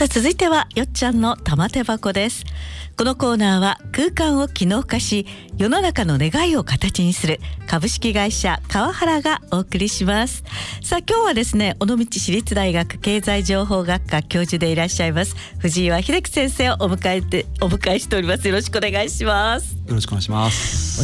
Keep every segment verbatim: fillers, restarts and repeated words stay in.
さあ続いてはよっちゃんの玉手箱です。このコーナーは空間を機能化し世の中の願いを形にする株式会社川原がお送りします。さあ今日はですね、尾道市立大学経済情報学科教授でいらっしゃいます藤岩秀樹先生をお迎えてお迎えしております。よろしくお願いします。 よろしくお願いします。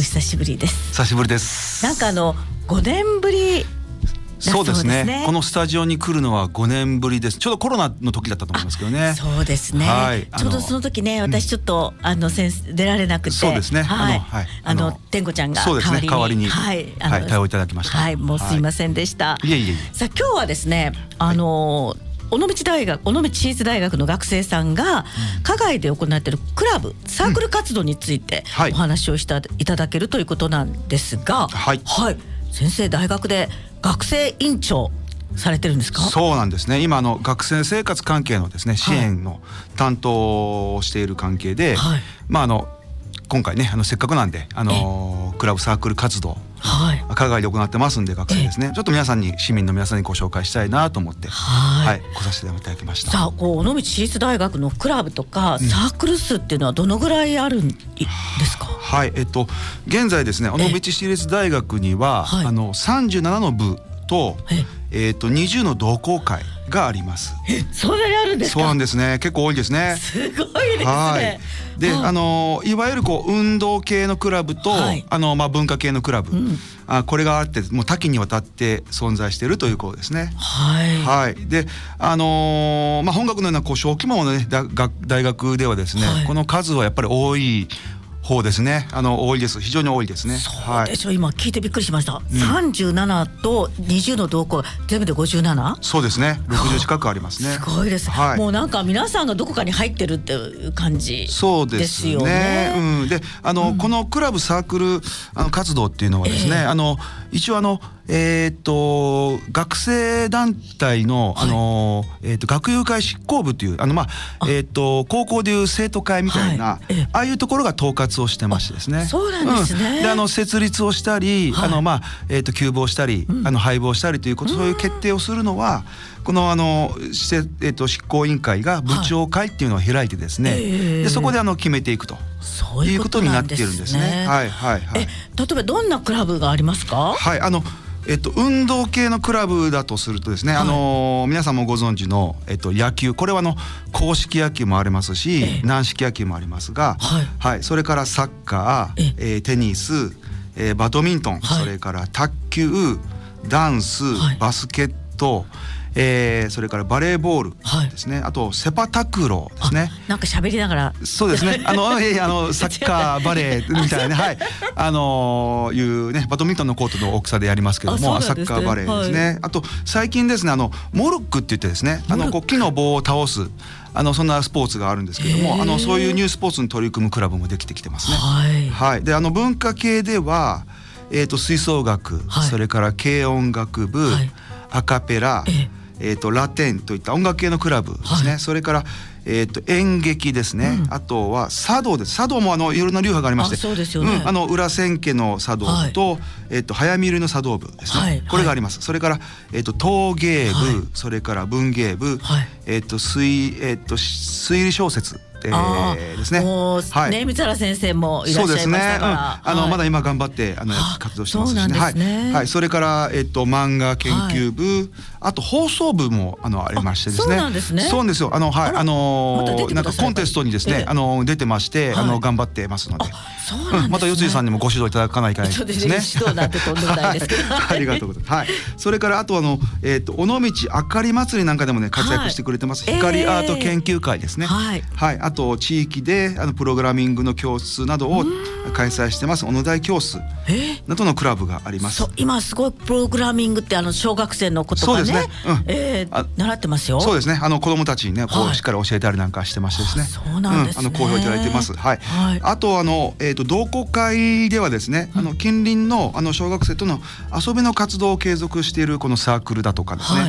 お久しぶりです。 久しぶりです。 なんかあのごねんぶりそうですね、ねこのスタジオに来るのはごねんぶりです。ちょうどコロナの時だったと思いますけどね。 そうですね、はい、ちょうどその時ね、私ちょっと、うん、あの先生出られなくて、 そうですね、 はい、あの、はい、あの天子ちゃんが代わりに、 そうですね、代わりに、 はい、 はい、対応いただきました。 はい、もうすいませんでした。 はい、いえいえいえ。 さあ今日はですね、あの、はい尾道大学尾道市立大学の学生さんが課外で行っているクラブサークル活動についてお話をしたいただけるということなんですが、はい、はい、先生大学で学生院長されてるんですか？ そうなんですね。今あの学生生活関係のですね支援の担当をしている関係で、はい、まああの今回ねあのせっかくなんであのクラブサークル活動、はい、課外で行ってますんで学生ですねちょっと皆さんに市民の皆さんにご紹介したいなと思って、はい、はい、来させていただきました。 さあこう尾道市立大学のクラブとかサークル数っていうのはどのぐらいあるんですか？ うん、はい、えっと現在ですね尾道市立大学には、はい、あのさんじゅうななの部とえっとにじゅうの同好会があります。 え、そんなにあるんですか？ そうなんですね。結構多いですね。 すごいですね。 はい。で、あのいわゆるこう運動系のクラブと、はい、あのまあ文化系のクラブ、うん、あこれがあってもう多岐にわたって存在しているということですね。 はい。 はい。で、あのー、まあ本学のようなこう小規模のね大学ではですね、はい、この数はやっぱり多い方ですね。あの多いです。非常に多いですね。 そうでしょ、はい、今聞いてびっくりしました。うん、さんじゅうななとにじゅうの同好全部でごじゅうなな？ そうですね。ろくじゅう近くありますね。 すごいです。はい、もうなんか皆さんがどこかに入ってるっていう感じですよね。 そうですね。うん、で、あの、うん、このクラブサークルあの活動っていうのはですね、えー、あの一応あのえー、っと学生団体の、はい、あのえー、っと学友会執行部というあのまあえー、っと高校でいう生徒会みたいな、はい、ああいうところが統括をしてましてですね。 そうなんですね。 うん、であの設立をしたり、はい、あのまあえー、っと休部をしたり、うん、あの廃部をしたりということ、そういう決定をするのはこのあの、えー、っと執行委員会が部長会っていうのを開いてですね、はい、でそこであの決めていくと。そういうことになっているんですね。はいはいはい。 え、例えばどんなクラブがありますか？ はい、あのえっと、運動系のクラブだとするとですね、はい、あの皆さんもご存知の、えっと、野球、これはあの硬式野球もありますし、ええ、軟式野球もありますが、はいはい、それからサッカー、ええー、テニス、えー、バドミントン、はい、それから卓球、ダンス、はい、バスケット、えー、それからバレーボールですね、はい、あとセパタクローですね。 なんか喋りながらそうですね、あの、えー、あのサッカーバレーみたいなね、はい、あのー、いうねバドミントンのコートの大きさでやりますけども、ね、サッカーバレーですね、はい、あと最近ですねあのモルックって言ってですねあのこう木の棒を倒すあのそんなスポーツがあるんですけども、あのそういうニュースポーツに取り組むクラブもできてきてますね。はい、はい、であの文化系では、えー、と吹奏楽、はい、それから軽音楽部、はい、アカペラ、ええー、とラテンといった音楽系のクラブですね、はい、それから、えー、と演劇ですね、うん、あとは茶道です。茶道もあのいろんな流派がありまして、 そうですよね、 うん、あの裏千家の茶道と、はい、えー、と早見流の茶道部ですね、はい、これがあります。それから、えー、と陶芸部、はい、それから文芸部、はい、えー、と推、えー、と推理小説えー、ですね。 もう、はい、ね、三原先生もいらっしゃいましたから、 うん、あの、はい、まだ今頑張ってあの活動してますしね。そうなんですね。はい、はい、それからえっと漫画研究部、はい、あと放送部もあのありましてですね。 そうなんですね。 そうですよ。あのはいあのー、なんかコンテストにですね、えー、あの出てまして、はい、あの頑張ってますので。 そうなんですね。うん、 また四井さんにもご指導いただかないかないですね。 指導なんてとんでもないですけど。 はい、ありがとうございます。はい。それからあとあのえっと尾道あかり祭りなんかでもね活躍してくれてます、はい、光アート研究会ですね。はい。はい。あと地域であのプログラミングの教室などを開催してます小野台教室などのクラブがあります。 そう今すごいプログラミングってあの小学生の子とかね、そうですね、うん、えー、習ってますよ。 そうですね。あの子どもたちにねこうしっかり教えたりなんかしてましてですね。 そうなんですね。 うん、あの好評いただいてます。はい。はい、あとあのえっと同好会ではですね、あの近隣のあの小学生との遊びの活動を継続しているこのサークルだとかですね。はい、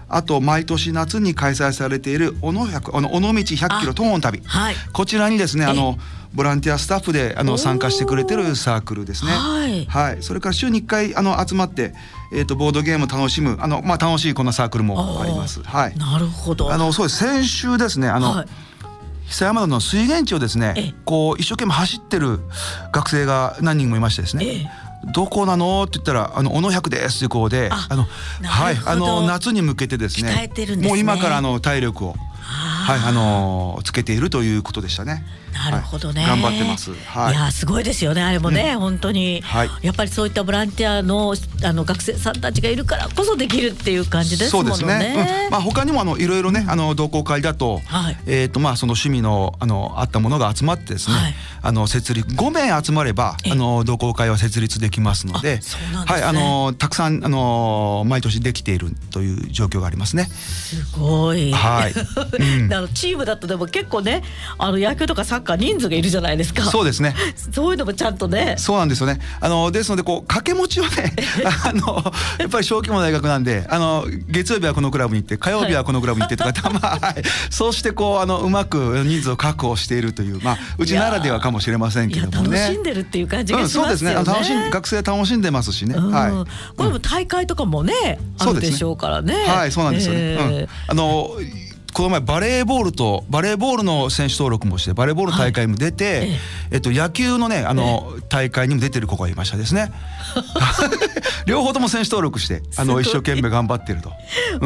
あと毎年夏に開催されている尾の百あの尾道ひゃっキロトーン旅、はい、こちらにですねあのボランティアスタッフであの参加してくれてるサークルですね。はい、はい、それから週にいっかいあの集まって、えー、とボードゲームを楽しむあの、まあ、楽しいこんなサークルもあります。はい、 なるほど。 あのそうです先週ですねあの、はい、久山田の水源地をですねこう一生懸命走ってる学生が何人もいましてですね、どこなのって言ったらあの尾の百ですという子であの、はい、あの夏に向けてですね、もう今からあの体力をはい、あのー、つけているということでしたね。 なるほどね、 はい、頑張ってます。はい、 いやすごいですよねあれもね、うん、本当に、はい、やっぱりそういったボランティアのあの学生さんたちがいるからこそできるっていう感じですものね。そうですね、 うん、まあ他にもあのいろいろねあの同好会だと、はい、えっ、ー、とまあその趣味のあのあったものが集まってですね、はい、あの設立ごめい集まればあの同好会は設立できますので、 そうなんですね、 はい、あのたくさんあの毎年できているという状況がありますね。 すごい。はい。うん、あのチームだとでも結構ねあの野球とかサッカー人数がいるじゃないですか。 そうですね。 そういうのもちゃんとね。 そうなんですよね。あのですのでこう掛け持ちをねあのやっぱり小規模な大学なんであの月曜日はこのクラブに行って火曜日はこのクラブに行ってとか、はいまあはい、そうしてこうあのうまく人数を確保しているというまあうちならではかもしれませんけどもね。 楽しんでるっていう感じがしますよね。 うん、そうですね。楽しん学生楽しんでますしね。はい。 これも大会とかもね、うん、あるでしょうからね。 はいそうなんですよね。えーうん、あのこの前バレーボールとバレーボールの選手登録もしてバレーボール大会も出て、はい、えっと野球のねあの大会にも出てる子がいましたですね。両方とも選手登録してあの一生懸命頑張ってると、うん、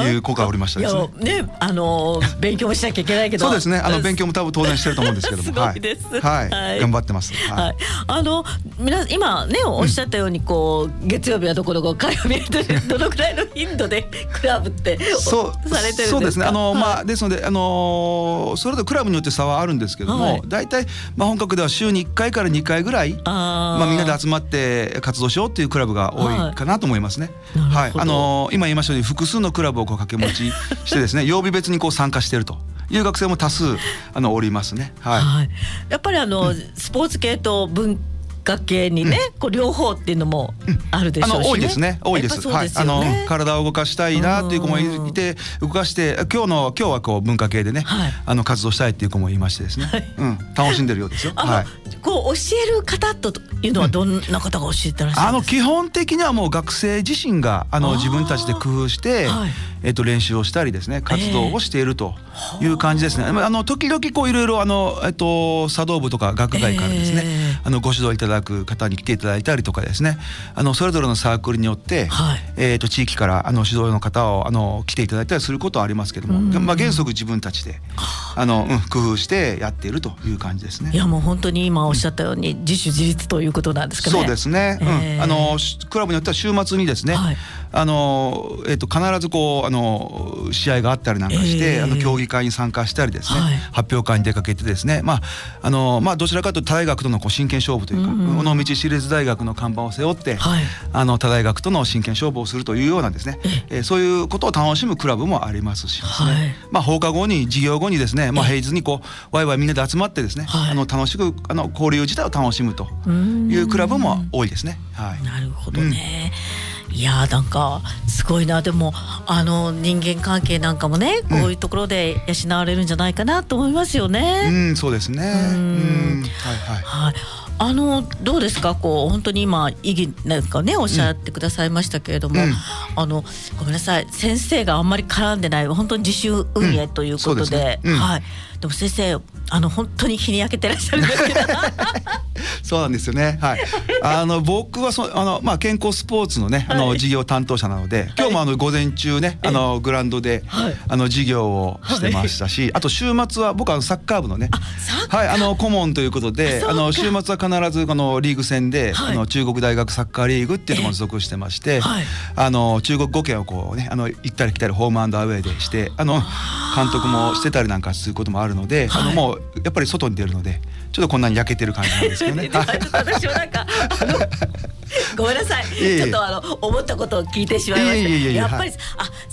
いう子がおりましたですね。 いやねあの勉強もしなきゃいけないけどそうですねあの勉強も多分当然してると思うんですけどもすごいです、 はいはい、頑張ってます。はいはい、 あの皆今ねおっしゃったようにこう、うん、月曜日はどこどこ火曜日はどのくらいの頻度でクラブってそうされてるんですか。 そうですねあの、はいまあ、ですので、あのー、それぞれクラブによって差はあるんですけども、はい、大体、まあ、本格では週にいっかいからにかいぐらいあ、まあ、みんなで集まって活動しようっていうクラブが多いかなと思いますね。はい、はい、あのー、今言いましたように複数のクラブをこう掛け持ちしてですね曜日別にこう参加しているという学生も多数あのおりますね。はいはい、 やっぱりあの、うん、スポーツ系と文化系にね、うん、こう両方っていうのもあるでしょうしね。 あの多いですね。多いです。はい。あの体を動かしたいなという子もいて動かして今日の今日はこう文化系でね、はい、あの活動したいっていう子もいましてですね。はい、うん楽しんでるようですよ。はい。 こう教える方というのはどんな方が教えてらっしゃるんですか。 あの基本的にはもう学生自身があの自分たちで工夫して、はい、えっと練習をしたりですね活動をしているという感じですね。えー、あの時々こういろいろあのえっと茶道部とか学外からですね、えー、あのご指導いただく方に来ていただいたりとかですねあのそれぞれのサークルによって、はい、えっと地域からあの指導の方をあの来ていただいたりすることはありますけども、まあ原則自分たちであの、うん、工夫してやっているという感じですね。 いやもう本当に今おっしゃったように、うん、自主自立ということなんですかね。 そうですね。えー、うん、あのクラブによっては週末にですね、はい、あのえっと必ずこうあの試合があったりなんかして、えー、あの競技会に参加したりですね、はい、発表会に出かけてですね、まああのまあどちらかというと他大学とのこう真剣勝負というか、うんうん、尾道市立大学の看板を背負って、はい、あの他大学との真剣勝負をするというようなですね、えー、そういうことを楽しむクラブもありますしですね、はい、まあ放課後に授業後にですね、まあ平日にこうワイワイみんなで集まってですね、はい、あの楽しくあの交流自体を楽しむというクラブも多いですね。はい、 なるほどね。うん、いやなんかすごいな。でもあの人間関係なんかもねこういうところで養われるんじゃないかなと思いますよね。 うん、うん、そうですね。うん、はいはい。 はい。あのどうですかこう本当に今意義なんかねおっしゃってくださいましたけれども、うん、あのごめんなさい先生があんまり絡んでない本当に自主運営ということで、うん、でねうん、はい。でも先生あの本当に日に焼けてらっしゃるんですけどそうなんですよね。はい。あの僕はそあのまあ健康スポーツのねあの、はい、事業担当者なので今日もあの午前中ね、はい、あのグラウンドで、はい、あの授業をしてましたし、はい、あと週末は僕はサッカー部のねはいあの顧問ということであの週末は必ずこのリーグ戦で、はい、あの中国大学サッカーリーグっていうところに属してまして、はい、あの中国語圏をこうねあの行ったり来たりホームアンドアウェイでしてあの監督もしてたりなんかすることもあるので、はい、あのもうやっぱり外に出るのでちょっとこんなに焼けてる感じなんですけどね。 私もなんかあのごめんなさいちょっとあの思ったことを聞いてしまいました。やっぱりあサッカ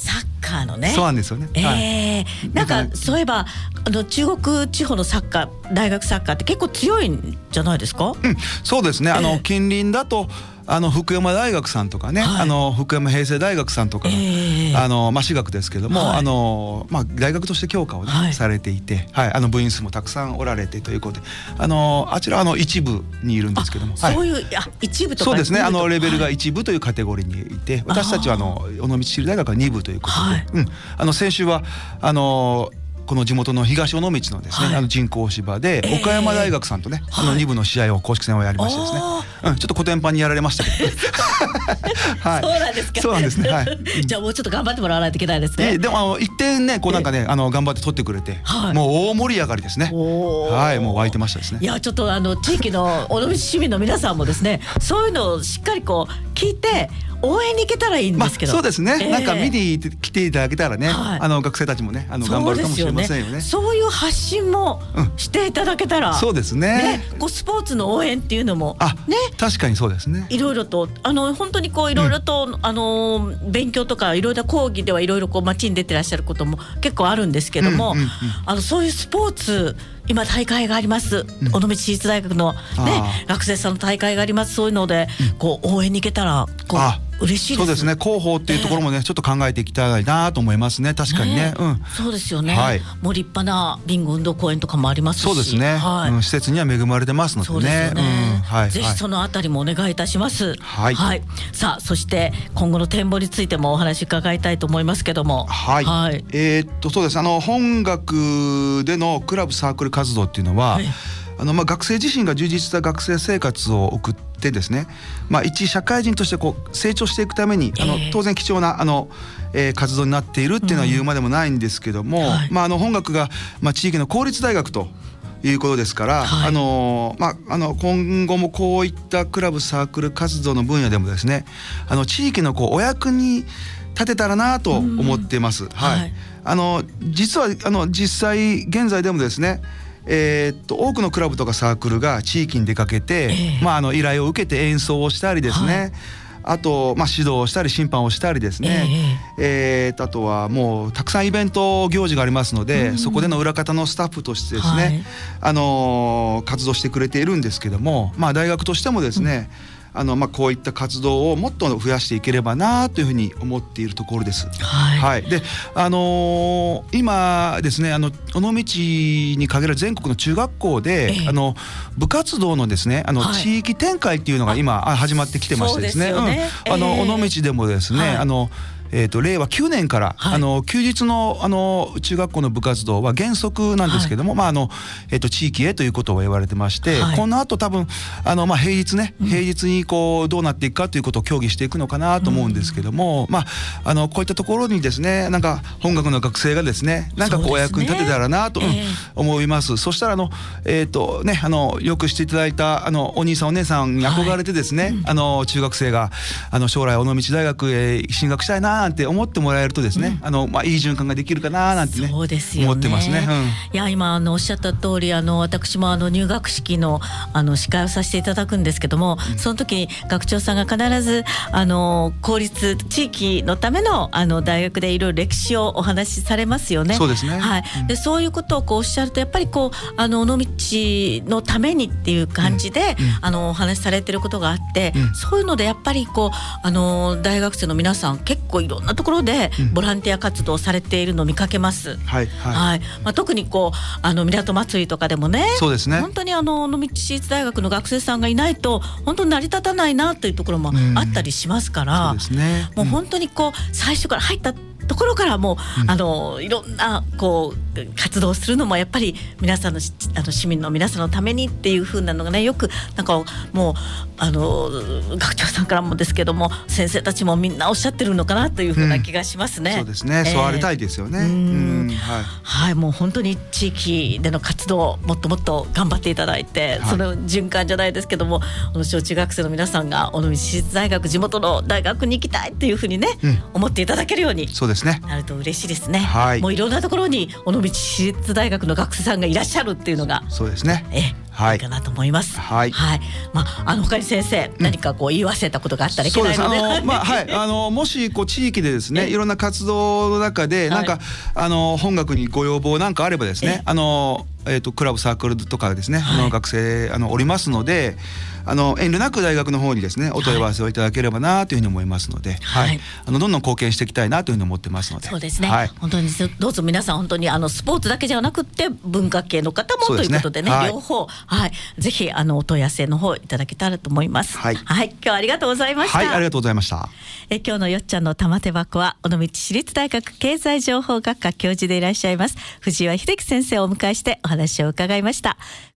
カーのね。 そうなんですよね。 えーはい、 なんかそういえばあの中国地方のサッカー大学サッカーって結構強いんじゃないですか？ うん、そうですね。あの、 えー、 近隣だとあの福山大学さんとかね、はい、あの福山平成大学さんとか、えー、あのまあ私学ですけども、はい、あのまあ大学として強化を、ね、はい、されていて、はい、あの部員数もたくさんおられてということで、あのあちらあの一部にいるんですけども、 はい、そういうあ一部とかそうですね。あのレベルが一部というカテゴリーにいて、はい、私たちはあの尾道市立大学は二部ということで、はい、うん、あの先週はあのこの地元の東尾道のですね、はい、あの人工芝で岡山大学さんとね、えー、あのに部の試合を公式戦をやりましてですね、うん、ちょっとコテンパンにやられましたけどはい、そうなんですか。そうなんですね、はい、じゃあもうちょっと頑張ってもらわないといけないですね。 えー、でもあの一点ねこうなんかね、えー、あの頑張って取ってくれて、はい、もう大盛り上がりですね。はい、もう湧いてましたですね。 いやちょっとあの地域の尾道市民の皆さんもですねそういうのをしっかりこう聞いて応援に行けたらいいんですけど、 まあ、そうですね、えー、なんか見に来ていただけたらね、はい、あの学生たちもねあの頑張るかもしれませんよね。 そういう発信もしていただけたら、うん、 そうです ね, ねこうスポーツの応援っていうのもあ、 ね、 確かにそうですね。 いろいろとあの本当にこういろいろと、うん、あの勉強とかいろいろな講義ではいろいろこう街に出てらっしゃることも結構あるんですけども、うんうんうん、あのそういうスポーツ今大会があります、うん、尾道市立大学の、ね、学生さんの大会があります。そういうので、うん、こう応援に行けたらこう嬉しいです。 そうですね。広報っていうところもね、えー、ちょっと考えていきたいなと思いますね。確かにね、ね、うん、 そうですよね、はい、もう立派なリンゴ運動公園とかもありますし、 そうですね、はい、うん、施設には恵まれてますのでね。そうですよね、うん、はい、 ぜひそのあたりもお願いいたします。 はい、 はい、さあそして今後の展望についてもお話伺いたいと思いますけども、 はい、はい、えー、っとそうです。あの本学でのクラブサークル活動っていうのは、はい、あのまあ学生自身が充実した学生生活を送ってですね、まあ、一社会人としてこう成長していくためにあの当然貴重なあの、えー、活動になっているっていうのは言うまでもないんですけども、うん、はい、まあ、あの本学が、まあ、地域の公立大学ということですから、はい、あのまあ、あの今後もこういったクラブサークル活動の分野でもですねあの地域のこうお役に立てたらなと思っています。うん、はい、はい、あの実はあの実際現在でもですねえー、っと多くのクラブとかサークルが地域に出かけて、えーまあ、あの依頼を受けて演奏をしたりですね、はい、あと、まあ、指導をしたり審判をしたりですね、えーえー、あとはもうたくさんイベント行事がありますので、うん、そこでの裏方のスタッフとしてですね、はい、あのー、活動してくれているんですけども、まあ、大学としてもですね、うん、あのまあ、こういった活動をもっと増やしていければなというふうに思っているところです。はい、はい、で、あのー、今ですねあの尾道に限らず全国の中学校で、ええ、あの部活動のですねあの、はい、地域展開っていうのが今始まってきてましてですね、うん、あの、えー、尾道でもですね、はい、あのえー、と令和きゅうねんから、はい、あの休日 の, あの中学校の部活動は原則なんですけども、はい、まああのえー、と地域へということを言われてまして、はい、この後多分あの、まあ、平日ね、うん、平日にこうどうなっていくかということを協議していくのかなと思うんですけども、うん、まあ、あのこういったところにですねなんか本学の学生がですねなんかこうお役に立てたらなと、ね、うん、えー、思います。そしたらあの、えーとね、あのよくしていただいたあのお兄さんお姉さんに憧れてですね、はい、うん、あの中学生があの将来尾道大学へ進学したいななんて思ってもらえるとですね、うん、あのまあ、いい循環ができるかななんてね、そうですよね、思ってますね。うん、 いや今あのおっしゃった通りあの私もあの入学式のあの司会をさせていただくんですけども、うん、その時に学長さんが必ずあの公立地域のためのあの大学でいろいろ歴史をお話しされますよね。 そうですね、 はい、でそういうことをこうおっしゃるとやっぱりこうあの尾道のためにっていう感じで、うんうん、あのお話しされてることがあって、うん、そういうのでやっぱりこうあの大学生の皆さん結構いろんなところでボランティア活動をされているのを見かけます。はいはいはい、まあ、特にこうあの港祭りとかでもね、 そうですね、 本当にあの尾道市立大学の学生さんがいないと本当に成り立たないなというところもあったりしますから、 そうですね、 もう本当にこう最初から入ったところからもう、うん、あのいろんなこう活動するのもやっぱり皆さんのあの市民の皆さんのためにっていう風なのがねよくなんかもうあの学長さんからもですけども先生たちもみんなおっしゃってるのかなという風な気がしますね。 うん、そうですね、えー、そうありたいですよね。うん、 はい、はい、もう本当に地域での活動もっともっと頑張っていただいて、はい、その循環じゃないですけども小中学生の皆さんが尾道市立大学地元の大学に行きたいっていう風にね、うん、思っていただけるようにそうですね、 なると嬉しいですね。 はい、 もういろんなところに尾道市立大学の学生さんがいらっしゃるっていうのがそうですね、 えいいかなと思います。 はい、 はい、まああの他に先生、うん、何かこう言い忘れたことがあったらいけないので、 そうです、あのまあはい、あのもしこう地域でですねいろんな活動の中でなんか、はい、あの本学にご要望なんかあればですね、あのえー、とクラブサークルとかですね、はい、あの学生あのおりますので、あの遠慮なく大学の方にですねお問い合わせをいただければなというふうに思いますので、はいはい、あのどんどん貢献していきたいなというふうに思ってますので。 そうですね、 はい、 本当にどうぞ皆さん本当にあのスポーツだけじゃなくって文化系の方もということでね、はい、両方、はい、ぜひあのお問い合わせの方いただけたらと思います。はい、はい、今日はありがとうございました。 はい、ありがとうございました。 え今日のよっちゃんの玉手箱は尾道市立大学経済情報学科教授でいらっしゃいます藤岩秀樹先生をお迎えしてお話を伺いました。